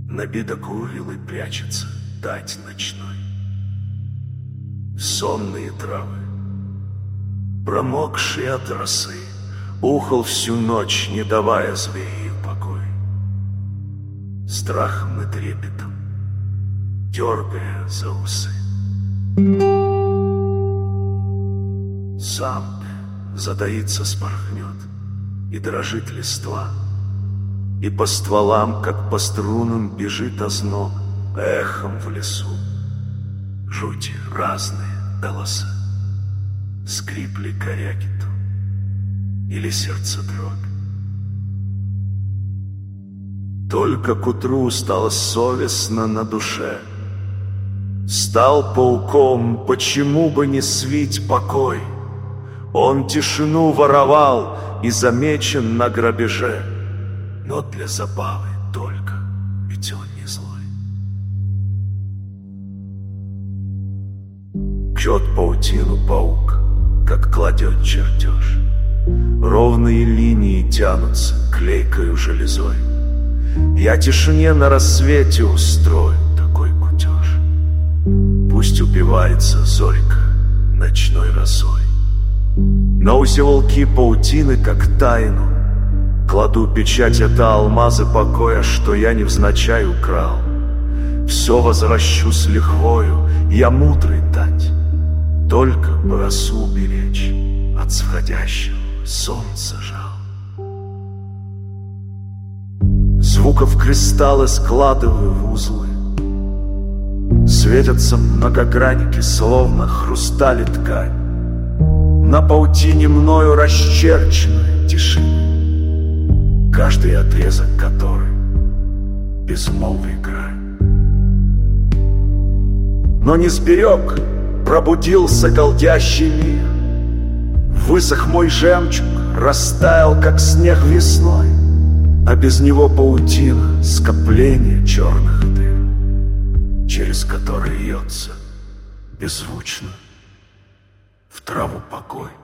Набедокурил и прячется дать ночной. Сонные травы, промокшие от росы, ухал всю ночь, не давая зверю покой. Страхом и трепетом, дергая за усы. Сам затаится, спорхнет, и дрожит листва, и по стволам, как по струнам, бежит озноб эхом в лесу. Жути разные голоса, скрипли корякиту или сердце дробь. Только к утру стало совестно на душе. Стал пауком, почему бы не свить покой? Он тишину воровал и замечен на грабеже, но для забавы только, ведь он не злой. Кчет паутину паук, как кладет чертеж. Ровные линии тянутся клейкою железой. Я тишине на рассвете устрою такой кутеж. Пусть упивается зорька ночной росой. На узелки паутины, как тайну, кладу печать, это алмазы покоя, что я невзначай украл. Все возвращу с лихвою, я мудрый дать, только бы росу беречь от сходящего солнца жал. Звуков кристаллы складываю в узлы. Светятся многогранники, словно хрустали ткань. На паутине мною расчерченной тишины, каждый отрезок которой безмолвий грань. Но не сберег, пробудился голдящий мир. Высох мой жемчуг, растаял, как снег весной, а без него паутина — скопление черных дыр, через которые льется беззвучно в траву покой.